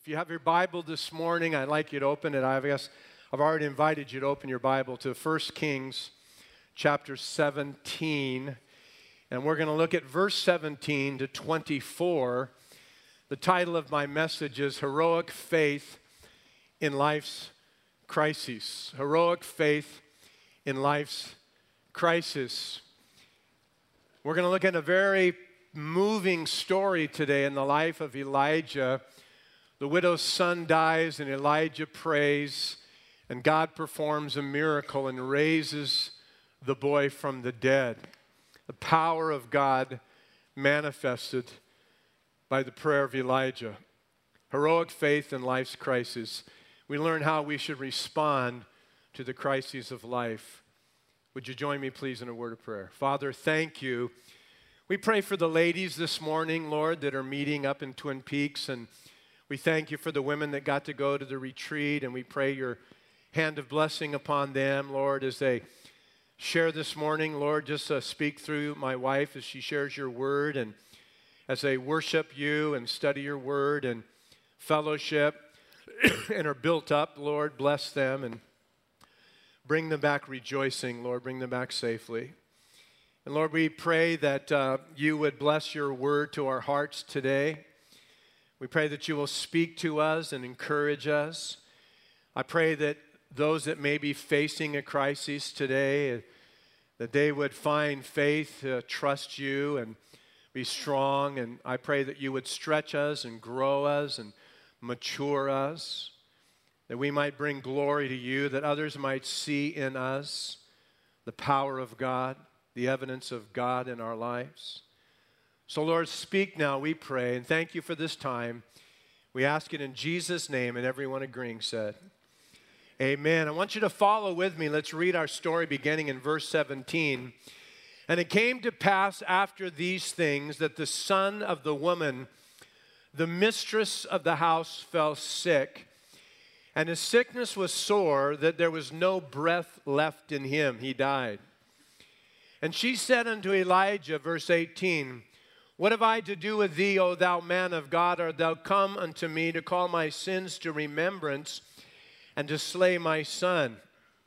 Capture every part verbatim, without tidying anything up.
If you have your Bible this morning, I'd like you to open it. I guess I've already invited you to open your Bible to First Kings chapter seventeen. And we're going to look at verse seventeen to twenty-four. The title of my message is Heroic Faith in Life's Crises. Heroic Faith in Life's Crisis. We're going to look at a very moving story today in the life of Elijah. The widow's son dies, and Elijah prays, and God performs a miracle and raises the boy from the dead. The power of God manifested by the prayer of Elijah. Heroic faith in life's crisis. We learn how we should respond to the crises of life. Would you join me, please, in a word of prayer? Father, thank you. We pray for the ladies this morning, Lord, that are meeting up in Twin Peaks, and we thank you for the women that got to go to the retreat, and we pray your hand of blessing upon them, Lord, as they share this morning. Lord, just uh, speak through my wife as she shares your word, and as they worship you and study your word and fellowship and are built up, Lord, bless them and bring them back rejoicing, Lord, bring them back safely. And Lord, we pray that uh, you would bless your word to our hearts today. We pray that you will speak to us and encourage us. I pray that those that may be facing a crisis today, that they would find faith to trust you and be strong. And I pray that you would stretch us and grow us and mature us, that we might bring glory to you, that others might see in us the power of God, the evidence of God in our lives. So, Lord, speak now, we pray, and thank you for this time. We ask it in Jesus' name, and everyone agreeing said, amen. I want you to follow with me. Let's read our story beginning in verse seventeen. And it came to pass after these things that the son of the woman, the mistress of the house, fell sick, and his sickness was sore that there was no breath left in him. He died. And she said unto Elijah, verse eighteen, what have I to do with thee, O thou man of God? Art thou come unto me to call my sins to remembrance and to slay my son?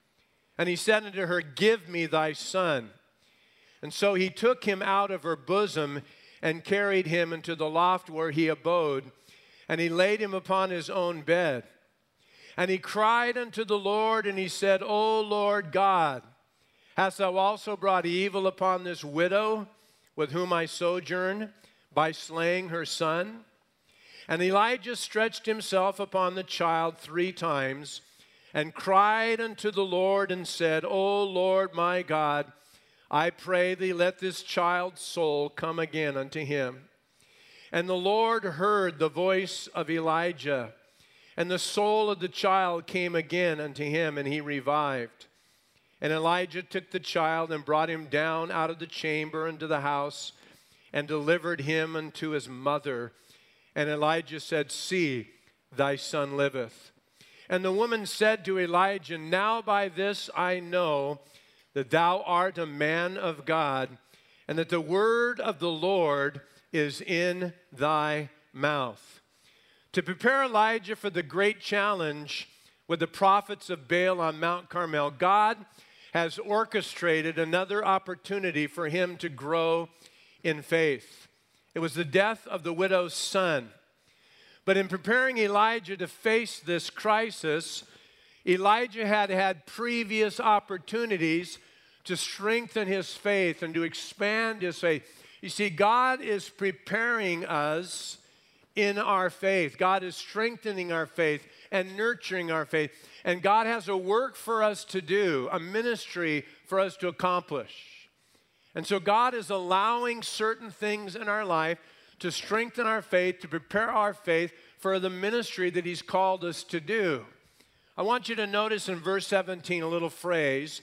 And he said unto her, give me thy son. And so he took him out of her bosom and carried him into the loft where he abode, and he laid him upon his own bed. And he cried unto the Lord, and he said, O Lord God, hast thou also brought evil upon this widow with whom I sojourn, by slaying her son? And Elijah stretched himself upon the child three times, and cried unto the Lord, and said, O Lord my God, I pray thee, let this child's soul come again unto him. And the Lord heard the voice of Elijah, and the soul of the child came again unto him, and he revived. And Elijah took the child and brought him down out of the chamber into the house and delivered him unto his mother. And Elijah said, see, thy son liveth. And the woman said to Elijah, now by this I know that thou art a man of God, and that the word of the Lord is in thy mouth. To prepare Elijah for the great challenge with the prophets of Baal on Mount Carmel, God has orchestrated another opportunity for him to grow in faith. It was the death of the widow's son. But in preparing Elijah to face this crisis, Elijah had had previous opportunities to strengthen his faith and to expand his faith. You see, God is preparing us in our faith. God is strengthening our faith and nurturing our faith. And God has a work for us to do, a ministry for us to accomplish. And so God is allowing certain things in our life to strengthen our faith, to prepare our faith for the ministry that he's called us to do. I want you to notice in verse seventeen a little phrase,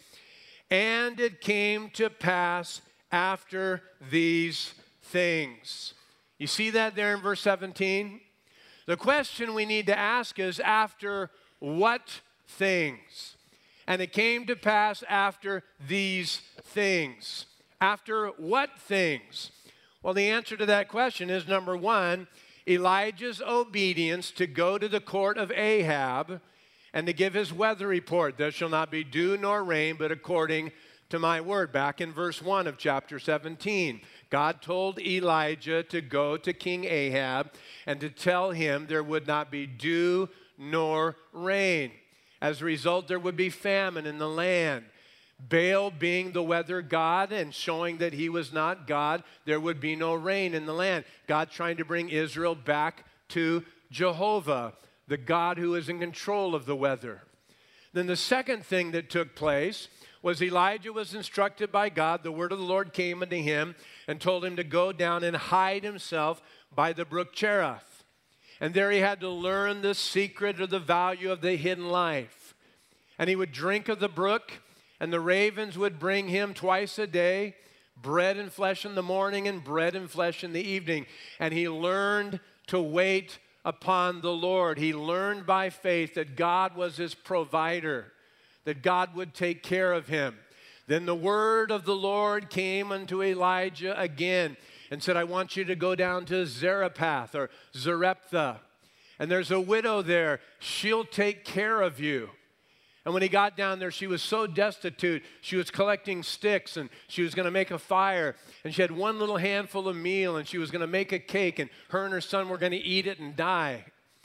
and it came to pass after these things. You see that there in verse seventeen? The question we need to ask is, after what things? And it came to pass after these things. After what things? Well, the answer to that question is, number one, Elijah's obedience to go to the court of Ahab and to give his weather report. There shall not be dew nor rain, but according to my word. Back in verse one of chapter seventeen, God told Elijah to go to King Ahab and to tell him there would not be dew nor rain. As a result, there would be famine in the land. Baal being the weather god and showing that he was not God, there would be no rain in the land. God trying to bring Israel back to Jehovah, the God who is in control of the weather. Then the second thing that took place was Elijah was instructed by God. The word of the Lord came unto him and told him to go down and hide himself by the brook Cherith. And there he had to learn the secret or the value of the hidden life. And he would drink of the brook, and the ravens would bring him twice a day, bread and flesh in the morning and bread and flesh in the evening. And he learned to wait upon the Lord. He learned by faith that God was his provider, that God would take care of him. Then the word of the Lord came unto Elijah again and said, I want you to go down to Zarephath or Zarephath. And there's a widow there. She'll take care of you. And when he got down there, she was so destitute, she was collecting sticks, and she was going to make a fire. And she had one little handful of meal, and she was going to make a cake, and her and her son were going to eat it and die.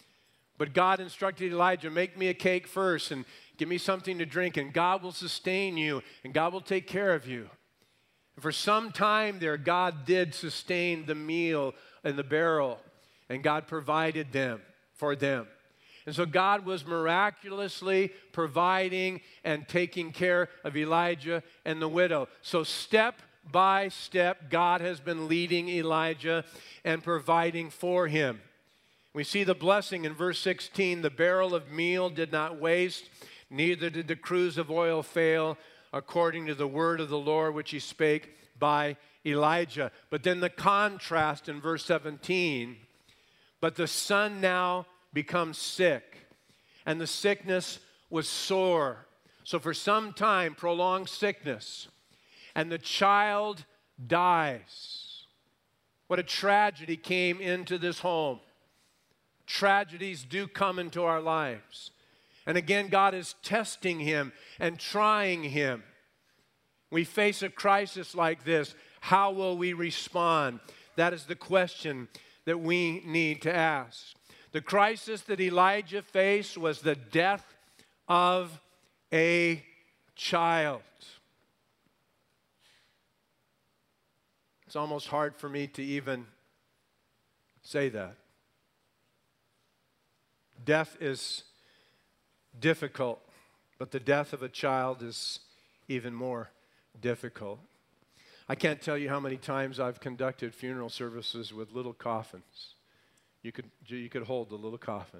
But God instructed Elijah, make me a cake first, and give me something to drink, and God will sustain you, and God will take care of you. And for some time there, God did sustain the meal in the barrel, and God provided them for them. And so God was miraculously providing and taking care of Elijah and the widow. So step by step, God has been leading Elijah and providing for him. We see the blessing in verse sixteen. The barrel of meal did not waste, neither did the cruse of oil fail, according to the word of the Lord which he spake by Elijah. But then the contrast in verse seventeen, but the son now becomes sick, and the sickness was sore. So for some time, prolonged sickness, and the child dies. What a tragedy came into this home. Tragedies do come into our lives. And again, God is testing him and trying him. We face a crisis like this. How will we respond? That is the question that we need to ask. The crisis that Elijah faced was the death of a child. It's almost hard for me to even say that. Death is difficult, but the death of a child is even more difficult. I can't tell you how many times I've conducted funeral services with little coffins. You could, you could hold the little coffin.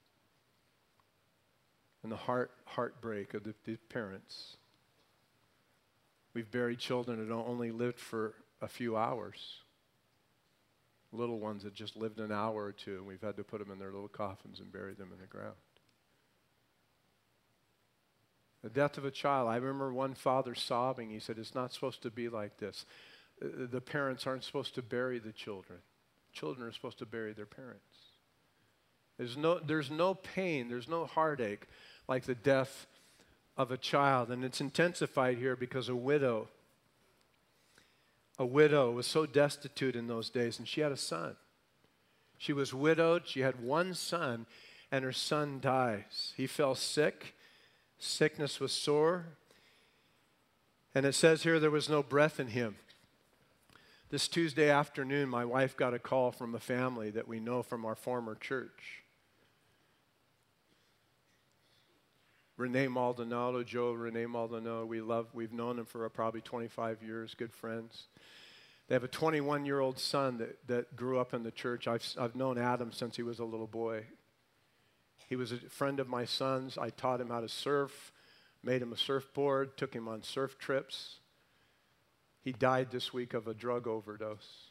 And the heart heartbreak of the, the parents. We've buried children that only lived for a few hours. Little ones that just lived an hour or two, and we've had to put them in their little coffins and bury them in the ground. The death of a child. I remember one father sobbing. He said, it's not supposed to be like this. The parents aren't supposed to bury the children. Children are supposed to bury their parents. There's no, there's no pain, there's no heartache like the death of a child. And it's intensified here because a widow, a widow was so destitute in those days, and she had a son. She was widowed, she had one son, and her son dies. He fell sick, sickness was sore, and it says here there was no breath in him. This Tuesday afternoon, my wife got a call from a family that we know from our former church. Renee Maldonado, Joe Renee Maldonado, we love, we've known him for probably twenty-five years, good friends. They have a twenty-one-year-old son that, that grew up in the church. I've, I've known Adam since he was a little boy. He was a friend of my son's. I taught him how to surf, made him a surfboard, took him on surf trips. He died this week of a drug overdose.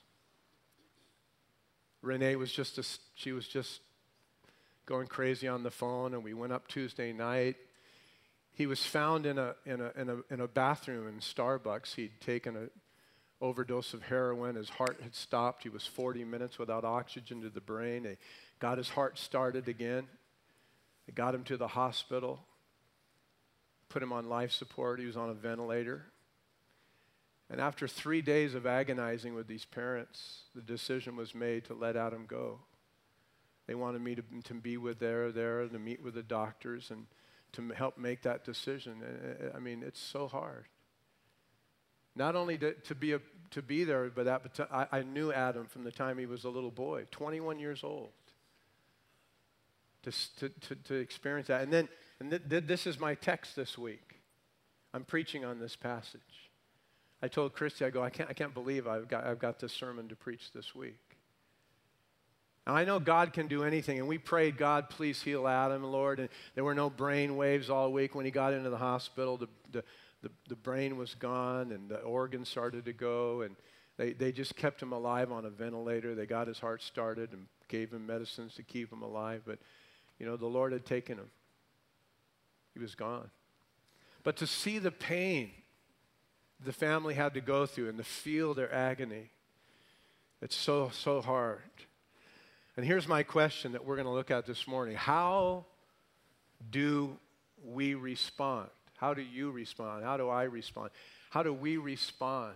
Renee was just, a, she was just going crazy on the phone, and we went up Tuesday night. He was found in a, in a, in a, in a bathroom in Starbucks. He'd taken a, overdose of heroin. His heart had stopped. He was forty minutes without oxygen to the brain. They got his heart started again. They got him to the hospital, put him on life support. He was on a ventilator. And after three days of agonizing with these parents, the decision was made to let Adam go. They wanted me to, to be with there, there, to meet with the doctors and to help make that decision. I mean, it's so hard. Not only to, to be a, to be there, but, that, but to, I, I knew Adam from the time he was a little boy, twenty-one years old, to, to, to, to experience that. And then, and th- th- this is my text this week. I'm preaching on this passage. I told Christy, I go, I can't, I can't believe I've got, I've got this sermon to preach this week. Now, I know God can do anything, and we prayed, God, please heal Adam, Lord, and there were no brain waves all week. When he got into the hospital, the, the, the, the brain was gone, and the organs started to go, and they, they just kept him alive on a ventilator. They got his heart started and gave him medicines to keep him alive, but, you know, the Lord had taken him. He was gone. But to see the pain the family had to go through and to feel their agony, it's so, so hard. And here's my question that we're going to look at this morning. How do we respond? How do you respond? How do I respond? How do we respond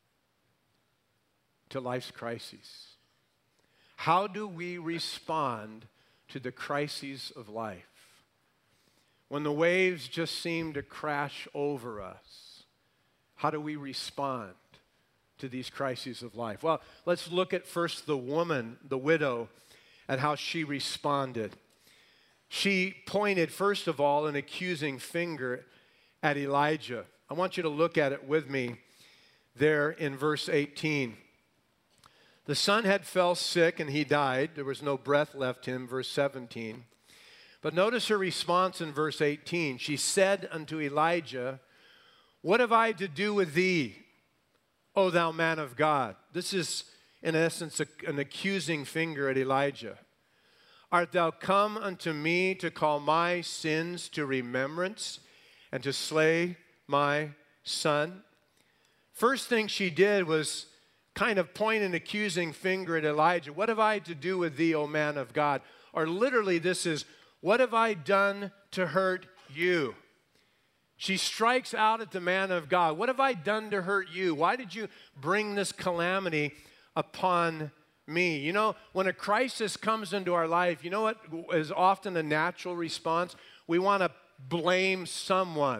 to life's crises? How do we respond to the crises of life? When the waves just seem to crash over us, how do we respond to these crises of life? Well, let's look at first the woman, the widow, and how she responded. She pointed, first of all, an accusing finger at Elijah. I want you to look at it with me there in verse eighteen. The son had fell sick and he died. There was no breath left him, verse seventeen. But notice her response in verse eighteen. She said unto Elijah, what have I to do with thee, O thou man of God? This is, in essence, a, an accusing finger at Elijah. Art thou come unto me to call my sins to remembrance and to slay my son? First thing she did was kind of point an accusing finger at Elijah. What have I to do with thee, O man of God? Or literally this is, what have I done to hurt you? She strikes out at the man of God. What have I done to hurt you? Why did you bring this calamity upon me? You know, when a crisis comes into our life, you know what is often a natural response? We want to blame someone.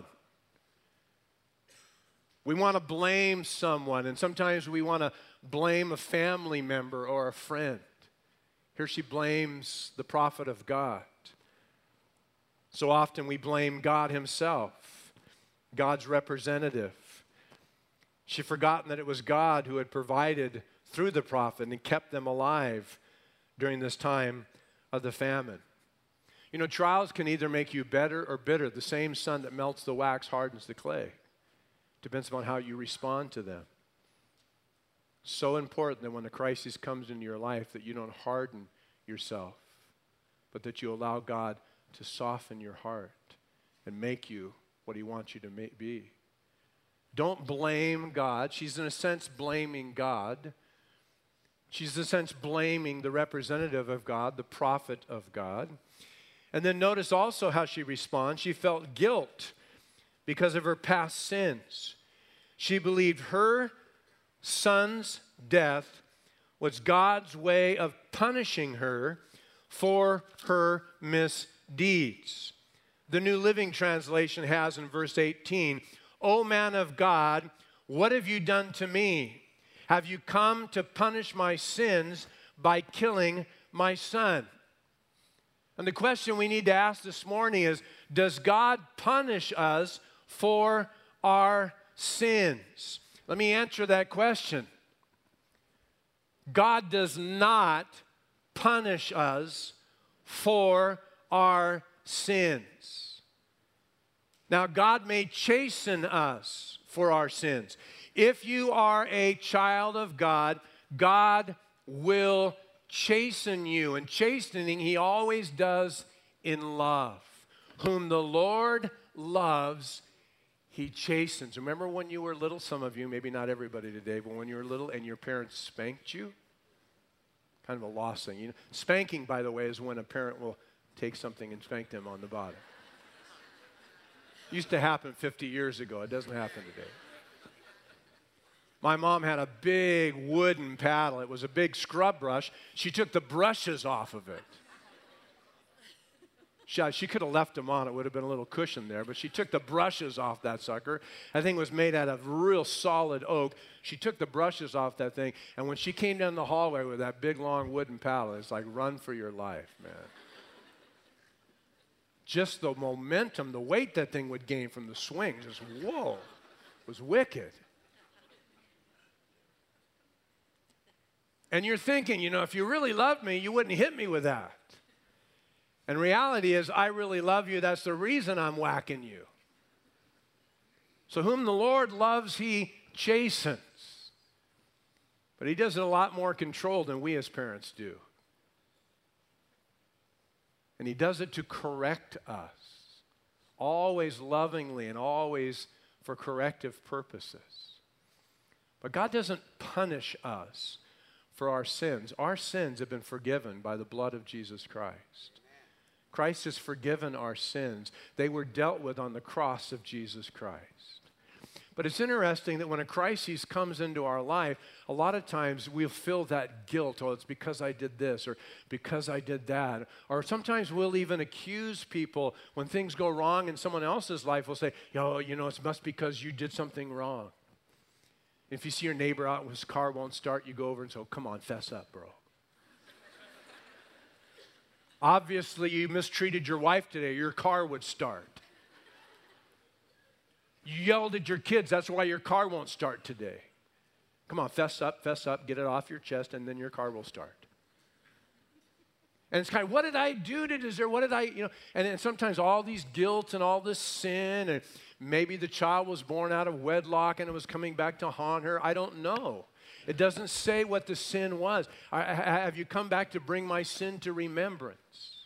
We want to blame someone, and sometimes we want to blame a family member or a friend. Here she blames the prophet of God. So often we blame God himself, God's representative. She'd forgotten that it was God who had provided through the prophet and kept them alive during this time of the famine. You know, trials can either make you better or bitter. The same sun that melts the wax hardens the clay. Depends upon how you respond to them. So important that when a crisis comes into your life that you don't harden yourself, but that you allow God to soften your heart and make you what he wants you to make, be. Don't blame God. She's in a sense blaming God. She's in a sense blaming the representative of God, the prophet of God. And then notice also how she responds. She felt guilt because of her past sins. She believed her son's death was God's way of punishing her for her misdeeds. The New Living Translation has in verse eighteen, O man of God, what have you done to me? Have you come to punish my sins by killing my son? And the question we need to ask this morning is, does God punish us for our sins? Let me answer that question. God does not punish us for our sins. Now, God may chasten us for our sins. If you are a child of God, God will chasten you. And chastening, he always does in love. Whom the Lord loves, He chastens. Remember when you were little, some of you, maybe not everybody today, but when you were little and your parents spanked you? Kind of a lost thing. You know, spanking, by the way, is when a parent will take something and spank them on the bottom. Used to happen fifty years ago. It doesn't happen today. My mom had a big wooden paddle. It was a big scrub brush. She took the brushes off of it. She, she could have left them on. It would have been a little cushion there. But she took the brushes off that sucker. That thing was made out of real solid oak. She took the brushes off that thing. And when she came down the hallway with that big, long wooden paddle, it's like, run for your life, man. Just the momentum, the weight that thing would gain from the swing, just whoa, it was wicked. And you're thinking, you know, if you really loved me, you wouldn't hit me with that. And reality is, I really love you. That's the reason I'm whacking you. So whom the Lord loves, he chastens. But he does it a lot more controlled than we as parents do. And he does it to correct us, always lovingly and always for corrective purposes. But God doesn't punish us for our sins. Our sins have been forgiven by the blood of Jesus Christ. Christ has forgiven our sins. They were dealt with on the cross of Jesus Christ. But it's interesting that when a crisis comes into our life, a lot of times we'll feel that guilt. Oh, it's because I did this or because I did that. Or sometimes we'll even accuse people when things go wrong in someone else's life. We'll say, oh, you know, it must be because you did something wrong. If you see your neighbor out and his car won't start, you go over and say, oh, come on, fess up, bro. Obviously, you mistreated your wife today. Your car would start. You yelled at your kids. That's why your car won't start today. Come on, fess up, fess up, get it off your chest, and then your car will start. And it's kind of, what did I do to deserve? What did I, you know? And then sometimes all these guilt and all this sin, and maybe the child was born out of wedlock and it was coming back to haunt her. I don't know. It doesn't say what the sin was. I, I, have you come back to bring my sin to remembrance?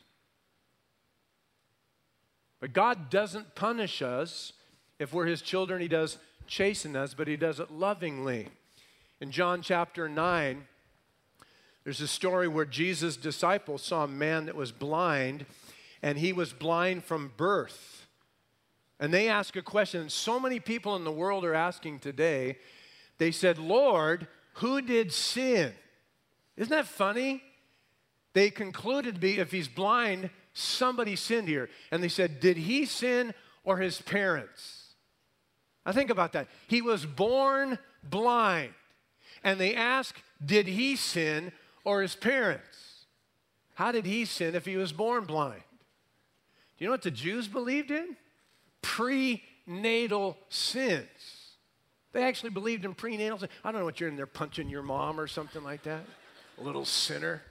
But God doesn't punish us. If we're his children, he does chasten us, but he does it lovingly. In John chapter nine, there's a story where Jesus' disciples saw a man that was blind, and he was blind from birth. And they ask a question, and so many people in the world are asking today. They said, Lord, who did sin? Isn't that funny? They concluded to be, if he's blind, somebody sinned here. And they said, did he sin or his parents? Now think about that. He was born blind. And they ask, did he sin or his parents? How did he sin if he was born blind? Do you know what the Jews believed in? Prenatal sins. They actually believed in prenatal sins. I don't know what you're in there punching your mom or something like that. A little sinner.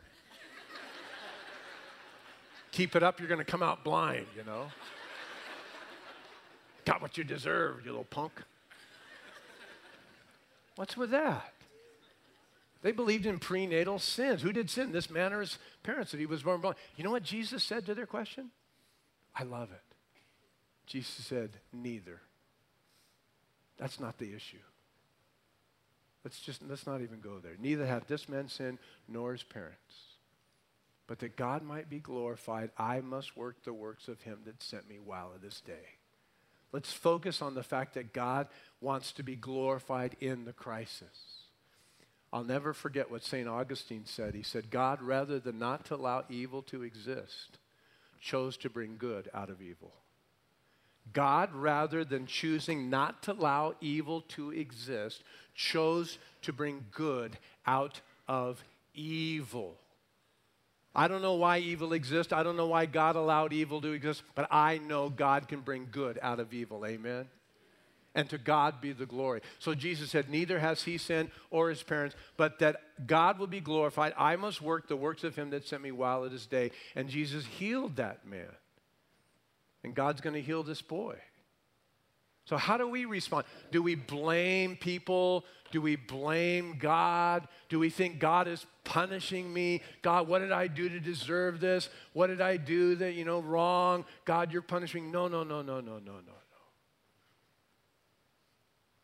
Keep it up, you're going to come out blind, you know. Got what you deserve, you little punk. What's with that? They believed in prenatal sins. Who did sin? This man or his parents that he was born blind. You know what Jesus said to their question? I love it. Jesus said, neither. That's not the issue. Let's just, let's not even go there. Neither hath this man sinned nor his parents. But that God might be glorified, I must work the works of him that sent me while it is day. Let's focus on the fact that God wants to be glorified in the crisis. I'll never forget what Saint Augustine said. He said, God, rather than not to allow evil to exist, chose to bring good out of evil. God, rather than choosing not to allow evil to exist, chose to bring good out of evil. I don't know why evil exists. I don't know why God allowed evil to exist, but I know God can bring good out of evil. Amen? And to God be the glory. So Jesus said, neither has he sinned or his parents, but that God will be glorified. I must work the works of him that sent me while it is day. And Jesus healed that man. And God's going to heal this boy. So how do we respond? Do we blame people? Do we blame God? Do we think God is punishing me? God, what did I do to deserve this? What did I do that, you know, wrong? God, you're punishing me. No, no, no, no, no, no, no, no.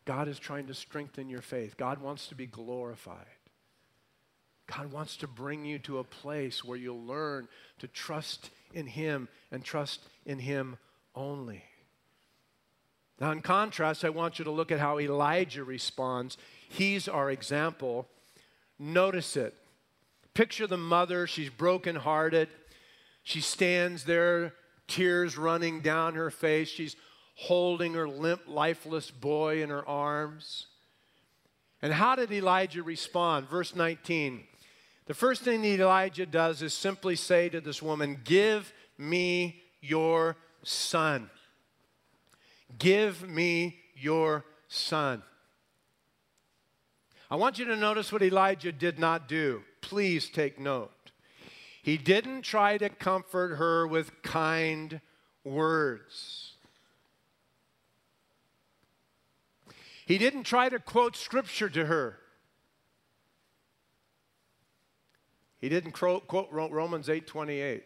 God is trying to strengthen your faith. God wants to be glorified. God wants to bring you to a place where you'll learn to trust in Him and trust in Him only. Now, in contrast, I want you to look at how Elijah responds. He's our example. Notice it. Picture the mother. She's brokenhearted. She stands there, tears running down her face. She's holding her limp, lifeless boy in her arms. And how did Elijah respond? Verse nineteen. The first thing that Elijah does is simply say to this woman, "Give me your son. Give me your son." I want you to notice what Elijah did not do. Please take note. He didn't try to comfort her with kind words. He didn't try to quote scripture to her. He didn't quote, quote Romans eight twenty-eight.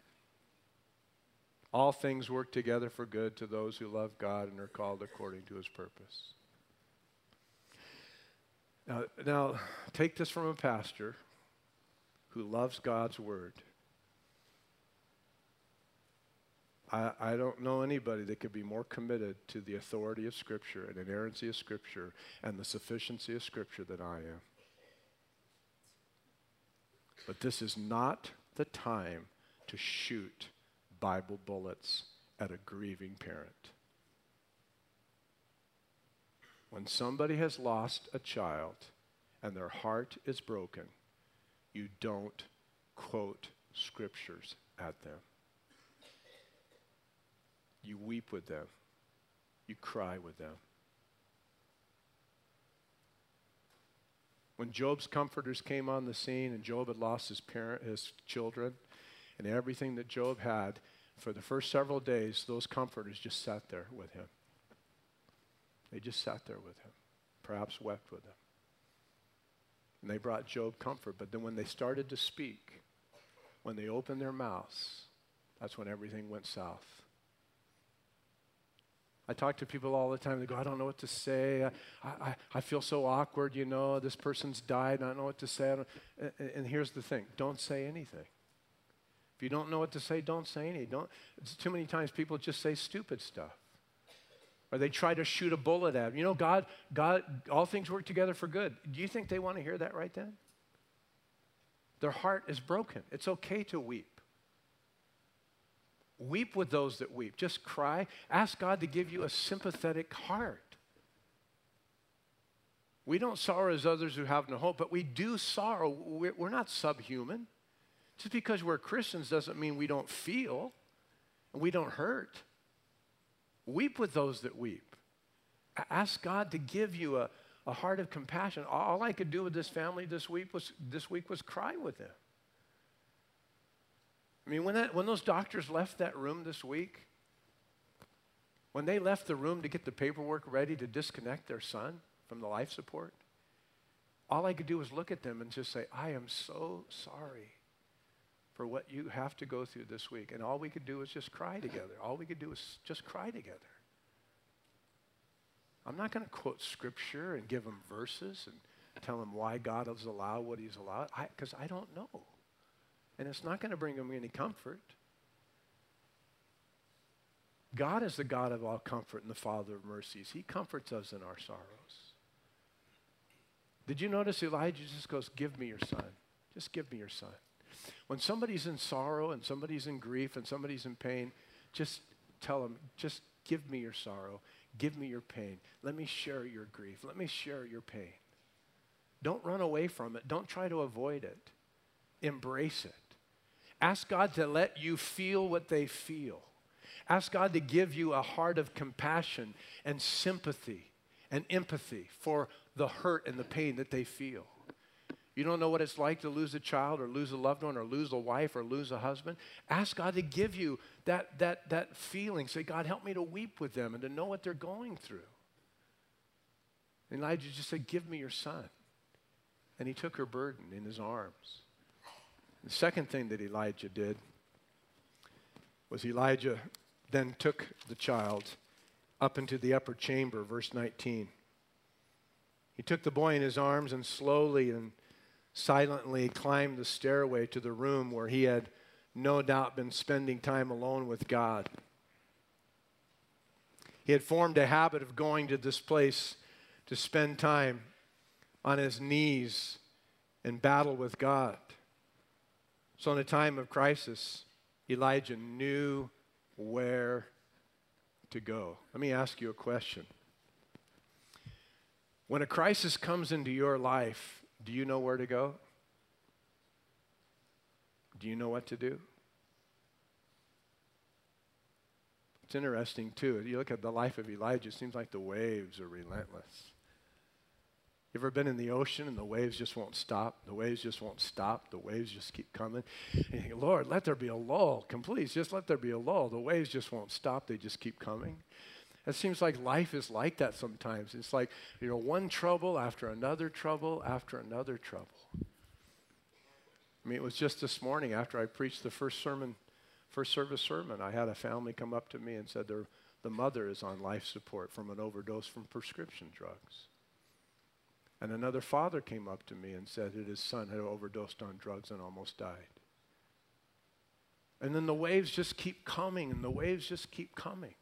All things work together for good to those who love God and are called according to His purpose. Now, now take this from a pastor who loves God's word. I, I don't know anybody that could be more committed to the authority of Scripture and inerrancy of Scripture and the sufficiency of Scripture than I am. But this is not the time to shoot Bible bullets at a grieving parent. When somebody has lost a child and their heart is broken, you don't quote scriptures at them. You weep with them. You cry with them. When Job's comforters came on the scene and Job had lost his parent, his children, and everything that Job had, for the first several days, those comforters just sat there with him. They just sat there with him, perhaps wept with him. And they brought Job comfort. But then when they started to speak, when they opened their mouths, that's when everything went south. I talk to people all the time. They go, I don't know what to say. I, I, I feel so awkward, you know. This person's died. I don't know what to say. I don't, and, and here's the thing. Don't say anything. If you don't know what to say, don't say anything. Don't, it's too many times people just say stupid stuff. Or they try to shoot a bullet at them. You know, God, God, all things work together for good. Do you think they want to hear that right then? Their heart is broken. It's okay to weep. Weep with those that weep. Just cry. Ask God to give you a sympathetic heart. We don't sorrow as others who have no hope, but we do sorrow. We're, we're not subhuman. Just because we're Christians doesn't mean we don't feel and we don't hurt. Weep with those that weep. Ask God to give you a, a heart of compassion. All I could do with this family this week was, this week was cry with them. I mean, when, that, when those doctors left that room this week, when they left the room to get the paperwork ready to disconnect their son from the life support, all I could do was look at them and just say, I am so sorry for what you have to go through this week. And all we could do was just cry together. All we could do was just cry together. I'm not going to quote scripture and give them verses and tell them why God has allowed what He's allowed, because I, I don't know. And it's not going to bring them any comfort. God is the God of all comfort and the Father of mercies. He comforts us in our sorrows. Did you notice Elijah just goes, give me your son. Just give me your son. When somebody's in sorrow and somebody's in grief and somebody's in pain, just tell them, just give me your sorrow. Give me your pain. Let me share your grief. Let me share your pain. Don't run away from it. Don't try to avoid it. Embrace it. Ask God to let you feel what they feel. Ask God to give you a heart of compassion and sympathy and empathy for the hurt and the pain that they feel. You don't know what it's like to lose a child or lose a loved one or lose a wife or lose a husband. Ask God to give you that, that, that feeling. Say, God, help me to weep with them and to know what they're going through. And Elijah just said, give me your son. And he took her burden in his arms. The second thing that Elijah did was Elijah then took the child up into the upper chamber, verse nineteen. He took the boy in his arms and slowly and silently climbed the stairway to the room where he had no doubt been spending time alone with God. He had formed a habit of going to this place to spend time on his knees in battle with God. So in a time of crisis, Elijah knew where to go. Let me ask you a question. When a crisis comes into your life, do you know where to go? Do you know what to do? It's interesting, too. You look at the life of Elijah, it seems like the waves are relentless. You ever been in the ocean and the waves just won't stop? The waves just won't stop. The waves just keep coming. And you think, Lord, let there be a lull. Come, please, just let there be a lull. The waves just won't stop. They just keep coming. It seems like life is like that sometimes. It's like, you know, one trouble after another trouble after another trouble. I mean, it was just this morning after I preached the first sermon, first service sermon, I had a family come up to me and said their, the mother is on life support from an overdose from prescription drugs. And another father came up to me and said that his son had overdosed on drugs and almost died. And then the waves just keep coming, and the waves just keep coming.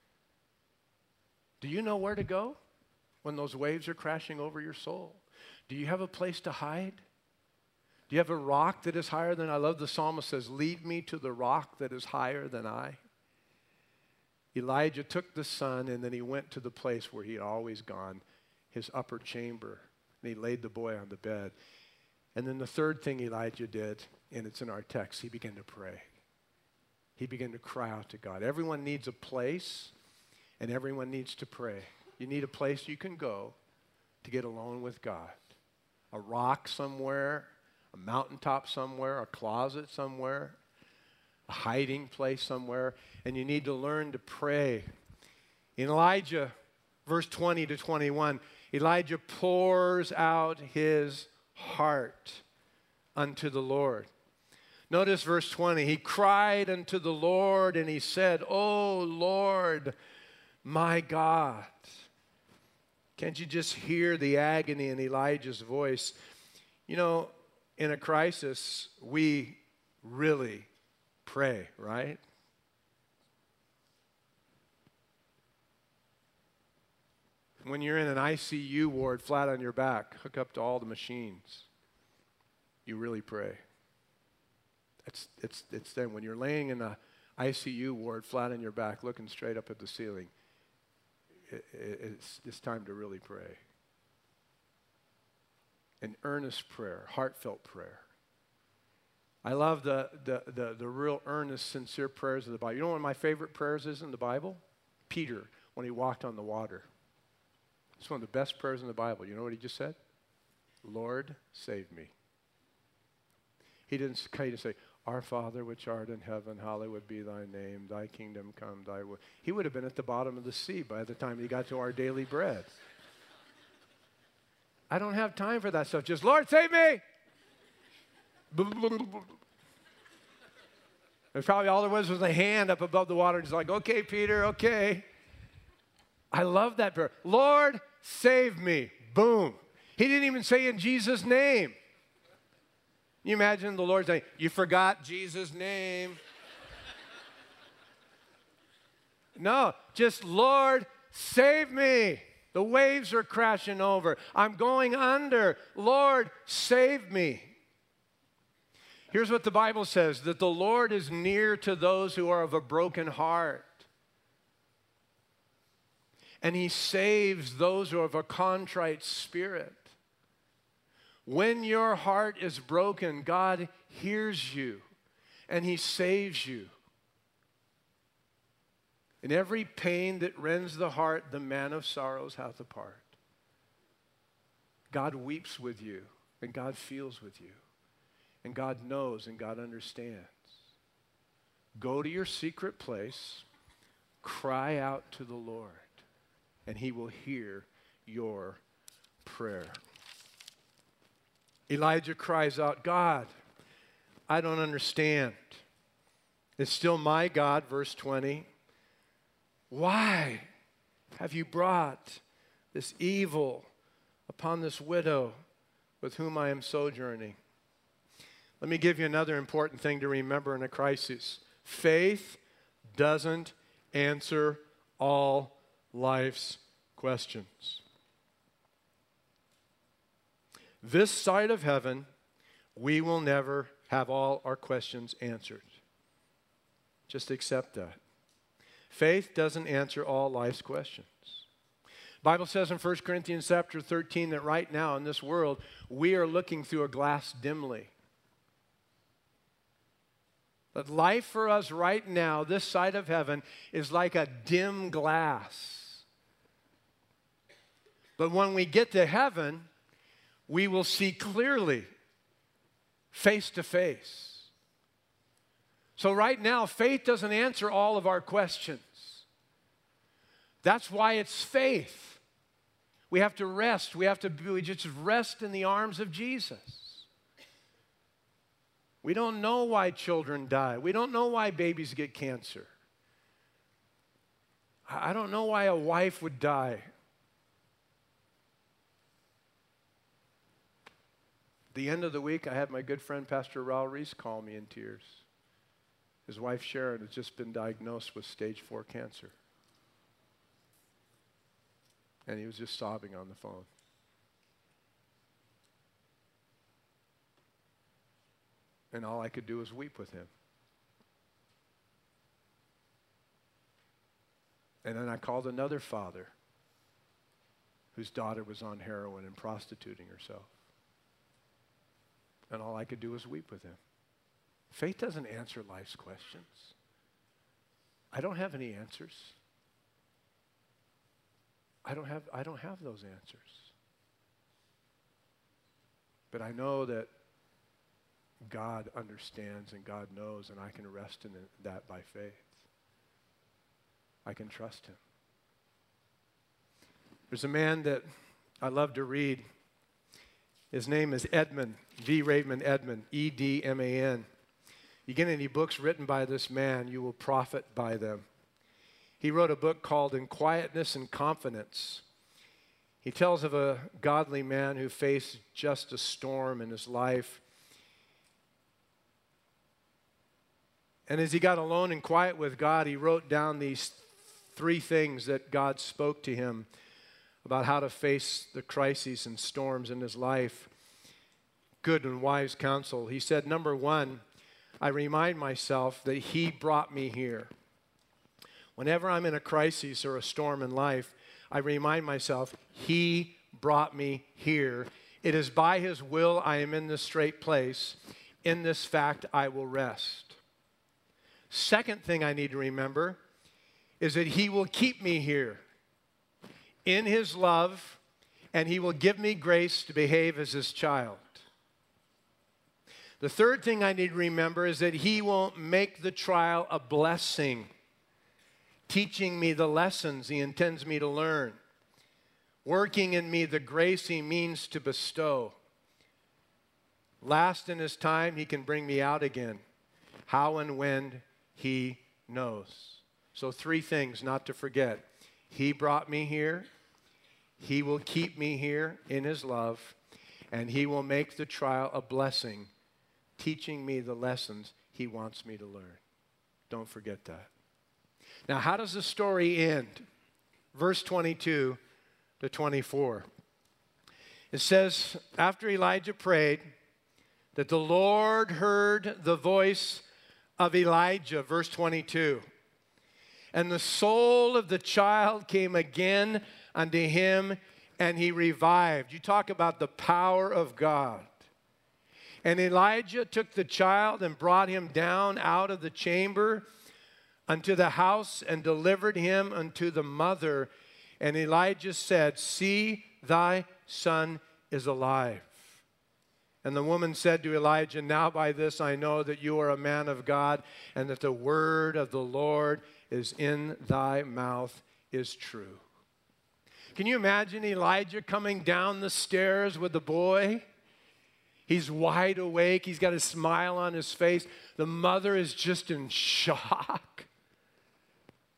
Do you know where to go when those waves are crashing over your soul? Do you have a place to hide? Do you have a rock that is higher than I? love the psalmist says, lead me to the rock that is higher than I. Elijah took the son, and then he went to the place where he had always gone, his upper chamber. And he laid the boy on the bed. And then the third thing Elijah did, and it's in our text, he began to pray. He began to cry out to God. Everyone needs a place, and everyone needs to pray. You need a place you can go to get alone with God. A rock somewhere, a mountaintop somewhere, a closet somewhere, a hiding place somewhere, and you need to learn to pray. In Elijah, verse twenty to twenty-one, Elijah pours out his heart unto the Lord. Notice verse twenty. He cried unto the Lord and he said, "O Lord, my God." Can't you just hear the agony in Elijah's voice? You know, in a crisis, we really pray, right? When you're in an I C U ward flat on your back, hook up to all the machines, you really pray. It's, it's, it's then when you're laying in an I C U ward flat on your back, looking straight up at the ceiling, it, it, it's, it's time to really pray. An earnest prayer, heartfelt prayer. I love the, the, the, the real earnest, sincere prayers of the Bible. You know one of my favorite prayers is in the Bible? Peter, when he walked on the water. It's one of the best prayers in the Bible. You know what he just said? Lord, save me. He didn't, he didn't say, Our Father which art in heaven, hallowed be thy name, thy kingdom come, thy will. He would have been at the bottom of the sea by the time he got to our daily bread. I don't have time for that stuff. Just, Lord, save me. There's probably all there was was a hand up above the water. Just like, okay, Peter, okay. I love that prayer. Lord, save me. Boom. He didn't even say in Jesus' name. Can you imagine the Lord saying, you forgot Jesus' name? No, just Lord, save me. The waves are crashing over. I'm going under. Lord, save me. Here's what the Bible says, that the Lord is near to those who are of a broken heart. And he saves those who have a contrite spirit. When your heart is broken, God hears you and he saves you. In every pain that rends the heart, the man of sorrows hath a part. God weeps with you and God feels with you. And God knows and God understands. Go to your secret place, cry out to the Lord, and he will hear your prayer. Elijah cries out, God, I don't understand. It's still my God, verse twenty. Why have you brought this evil upon this widow with whom I am sojourning. Let me give you another important thing to remember in a crisis. Faith doesn't answer all life's questions. This side of heaven, we will never have all our questions answered. Just accept that. Faith doesn't answer all life's questions. The Bible says in First Corinthians chapter thirteen that right now in this world, we are looking through a glass dimly. But life for us right now, this side of heaven, is like a dim glass. But when we get to heaven, we will see clearly, face to face. So right now, faith doesn't answer all of our questions. That's why it's faith. We have to rest. We have to we just rest in the arms of Jesus. We don't know why children die. We don't know why babies get cancer. I don't know why a wife would die. At the end of the week, I had my good friend Pastor Raul Reese call me in tears. His wife Sharon has just been diagnosed with stage four cancer. And he was just sobbing on the phone. And all I could do was weep with him. And then I called another father whose daughter was on heroin and prostituting herself. And all I could do was weep with him. Faith doesn't answer life's questions. I don't have any answers. I don't have, I don't have those answers. But I know that God understands and God knows, and I can rest in that by faith. I can trust him. There's a man that I love to read. His name is Edmund, V. Raymond Edmund, E D M A N. You get any books written by this man, you will profit by them. He wrote a book called In Quietness and Confidence. He tells of a godly man who faced just a storm in his life. And as he got alone and quiet with God, he wrote down these three things that God spoke to him about how to face the crises and storms in his life. Good and wise counsel. He said, number one, I remind myself that he brought me here. Whenever I'm in a crisis or a storm in life, I remind myself, he brought me here. It is by his will I am in this straight place. In this fact, I will rest. Second thing I need to remember is that he will keep me here in his love, and he will give me grace to behave as his child. The third thing I need to remember is that he won't make the trial a blessing, teaching me the lessons he intends me to learn, working in me the grace he means to bestow. Last in his time, he can bring me out again. How and when he knows. So three things not to forget. He brought me here. He will keep me here in his love. And he will make the trial a blessing, teaching me the lessons he wants me to learn. Don't forget that. Now, how does the story end? Verse twenty-two to twenty-four. It says, after Elijah prayed, that the Lord heard the voice of Elijah, verse twenty-two. And the soul of the child came again unto him, and he revived. You talk about the power of God. And Elijah took the child and brought him down out of the chamber unto the house and delivered him unto the mother. And Elijah said, see, thy son is alive. And the woman said to Elijah, now by this I know that you are a man of God, and that the word of the Lord is in thy mouth is true. Can you imagine Elijah coming down the stairs with the boy? He's wide awake. He's got a smile on his face. The mother is just in shock.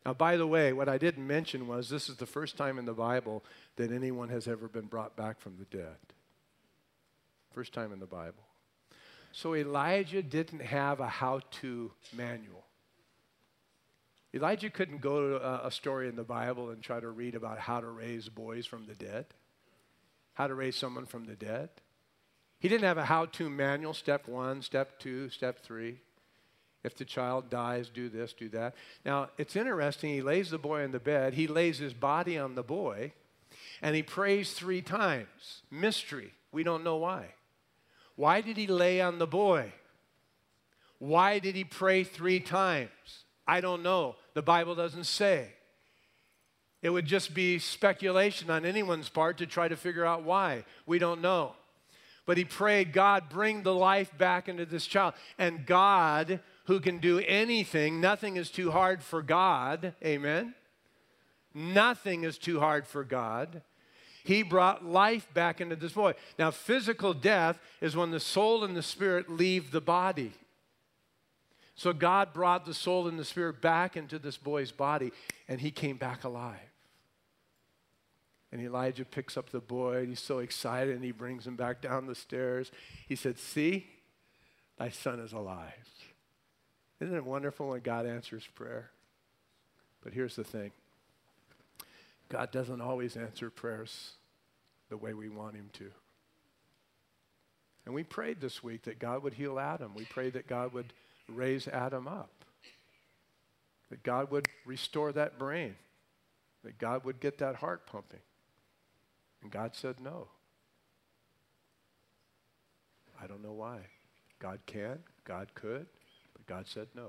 Now, by the way, what I didn't mention was this is the first time in the Bible that anyone has ever been brought back from the dead. First time in the Bible. So Elijah didn't have a how-to manual. Elijah couldn't go to a, a story in the Bible and try to read about how to raise boys from the dead, how to raise someone from the dead. He didn't have a how-to manual, step one, step two, step three. If the child dies, do this, do that. Now, it's interesting. He lays the boy on the bed. He lays his body on the boy, and he prays three times. Mystery. We don't know why. Why did he lay on the boy? Why did he pray three times? I don't know. The Bible doesn't say. It would just be speculation on anyone's part to try to figure out why. We don't know. But he prayed, God, bring the life back into this child. And God, who can do anything, nothing is too hard for God. Amen? Nothing is too hard for God. He brought life back into this boy. Now, physical death is when the soul and the spirit leave the body. So God brought the soul and the spirit back into this boy's body, and he came back alive. And Elijah picks up the boy, and he's so excited, and he brings him back down the stairs. He said, see, thy son is alive. Isn't it wonderful when God answers prayer? But here's the thing. God doesn't always answer prayers the way we want him to. And we prayed this week that God would heal Adam. We prayed that God would raise Adam up, that God would restore that brain, that God would get that heart pumping. And God said no. I don't know why. God can, God could, but God said no.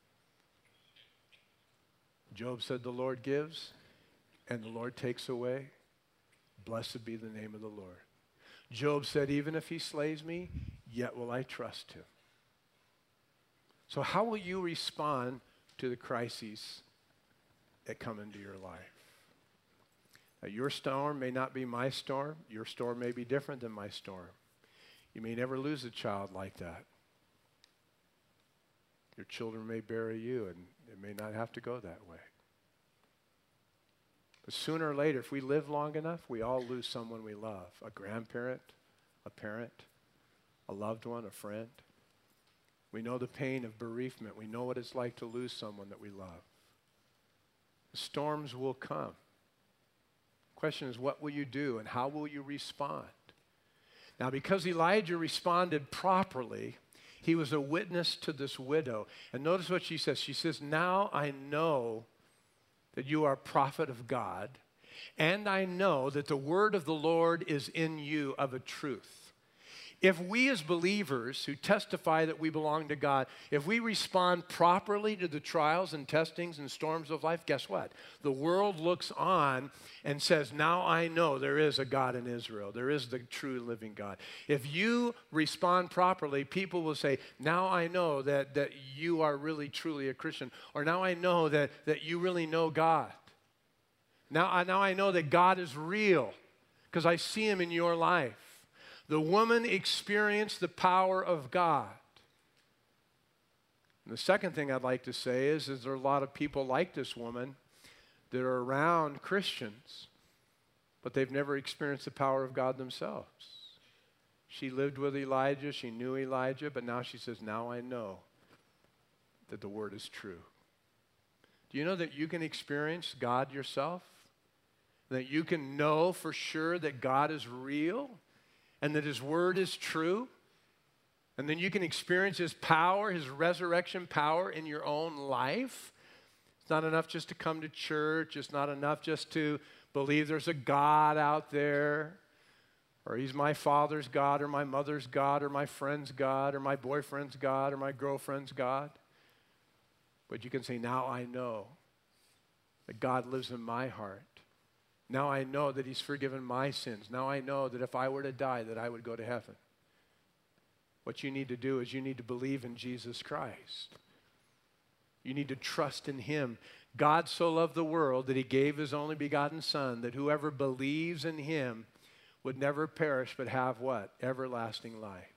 Job said the Lord gives and the Lord takes away. Blessed be the name of the Lord. Job said, even if he slays me, yet will I trust him. So how will you respond to the crises that come into your life? Now, your storm may not be my storm. Your storm may be different than my storm. You may never lose a child like that. Your children may bury you, and it may not have to go that way. But sooner or later, if we live long enough, we all lose someone we love. A grandparent, a parent, a loved one, a friend. We know the pain of bereavement. We know what it's like to lose someone that we love. The storms will come. The question is, what will you do and how will you respond? Now, because Elijah responded properly, he was a witness to this widow. And notice what she says. She says, now I know that you are a prophet of God, and I know that the word of the Lord is in you of a truth. If we as believers who testify that we belong to God, if we respond properly to the trials and testings and storms of life, guess what? The world looks on and says, now I know there is a God in Israel. There is the true living God. If you respond properly, people will say, now I know that, that you are really truly a Christian. Or now I know that, that you really know God. Now I, now I know that God is real because I see him in your life. The woman experienced the power of God. And the second thing I'd like to say is, is there are a lot of people like this woman that are around Christians, but they've never experienced the power of God themselves. She lived with Elijah. She knew Elijah, but now she says, now I know that the word is true. Do you know that you can experience God yourself? That you can know for sure that God is real? And that his word is true, and then you can experience his power, his resurrection power in your own life. It's not enough just to come to church. It's not enough just to believe there's a God out there, or he's my father's God, or my mother's God, or my friend's God, or my boyfriend's God, or my girlfriend's God. But you can say, now I know that God lives in my heart. Now I know that he's forgiven my sins. Now I know that if I were to die, that I would go to heaven. What you need to do is you need to believe in Jesus Christ. You need to trust in him. God so loved the world that he gave his only begotten Son, that whoever believes in him would never perish but have what? Everlasting life.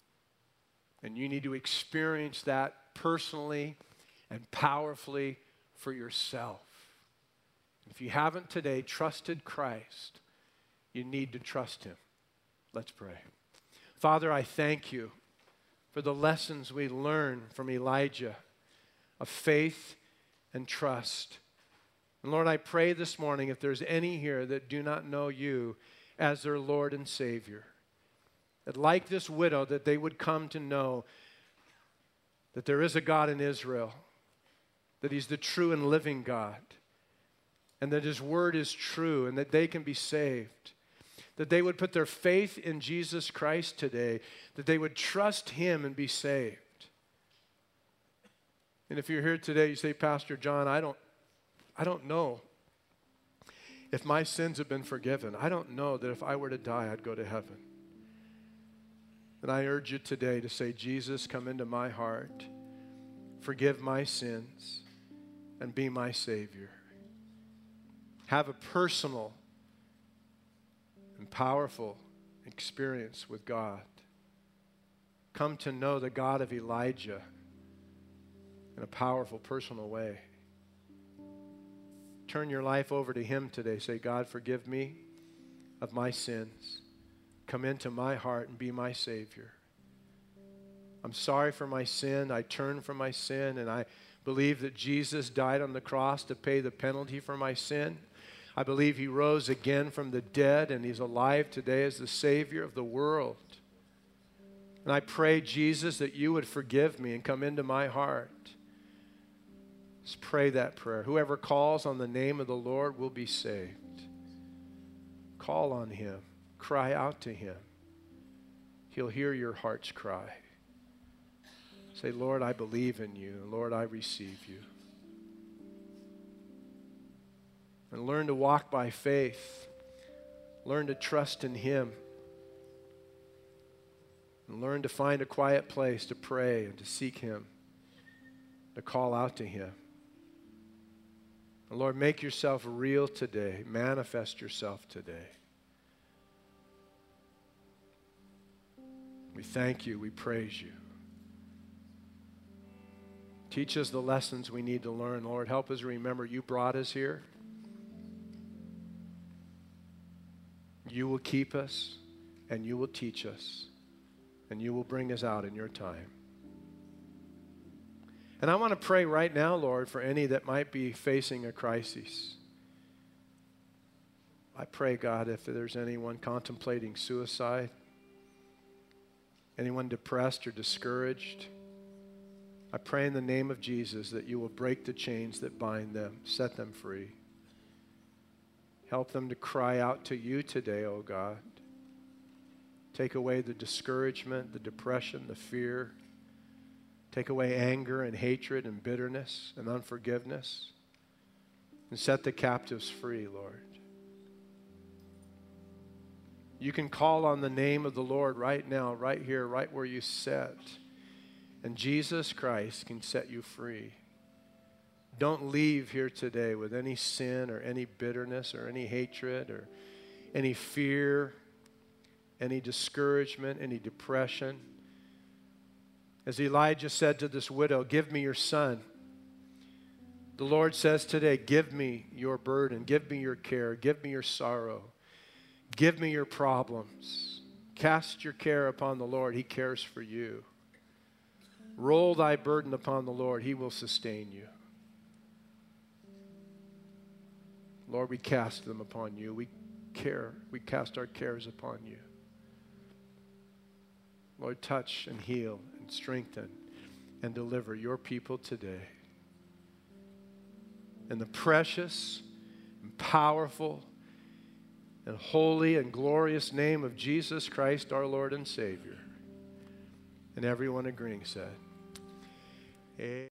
And you need to experience that personally and powerfully for yourself. If you haven't today trusted Christ, you need to trust him. Let's pray. Father, I thank you for the lessons we learn from Elijah of faith and trust. And Lord, I pray this morning if there's any here that do not know you as their Lord and Savior, that like this widow, that they would come to know that there is a God in Israel, that he's the true and living God, and that his word is true, and that they can be saved. That they would put their faith in Jesus Christ today, that they would trust him and be saved. And if you're here today, you say, Pastor John, I don't, I don't know if my sins have been forgiven. I don't know that if I were to die, I'd go to heaven. And I urge you today to say, Jesus, come into my heart, forgive my sins, and be my Savior. Have a personal and powerful experience with God. Come to know the God of Elijah in a powerful, personal way. Turn your life over to him today. Say, God, forgive me of my sins. Come into my heart and be my Savior. I'm sorry for my sin. I turn from my sin, and I believe that Jesus died on the cross to pay the penalty for my sin. I believe he rose again from the dead, and he's alive today as the Savior of the world. And I pray, Jesus, that you would forgive me and come into my heart. Just pray that prayer. Whoever calls on the name of the Lord will be saved. Call on him. Cry out to him. He'll hear your heart's cry. Say, Lord, I believe in you. Lord, I receive you. And learn to walk by faith. Learn to trust in him. And learn to find a quiet place to pray and to seek him, to call out to him. And Lord, make yourself real today. Manifest yourself today. We thank you. We praise you. Teach us the lessons we need to learn. Lord, help us remember you brought us here. You will keep us, and you will teach us, and you will bring us out in your time. And I want to pray right now, Lord, for any that might be facing a crisis. I pray, God, if there's anyone contemplating suicide, anyone depressed or discouraged, I pray in the name of Jesus that you will break the chains that bind them, set them free. Help them to cry out to you today, oh God. Take away the discouragement, the depression, the fear. Take away anger and hatred and bitterness and unforgiveness. And set the captives free, Lord. You can call on the name of the Lord right now, right here, right where you sit. And Jesus Christ can set you free. Don't leave here today with any sin or any bitterness or any hatred or any fear, any discouragement, any depression. As Elijah said to this widow, give me your son. The Lord says today, give me your burden, give me your care, give me your sorrow, give me your problems. Cast your care upon the Lord. He cares for you. Roll thy burden upon the Lord. He will sustain you. Lord, we cast them upon you. We care. We cast our cares upon you. Lord, touch and heal and strengthen and deliver your people today. In the precious and powerful and holy and glorious name of Jesus Christ, our Lord and Savior. And everyone agreeing said, Amen.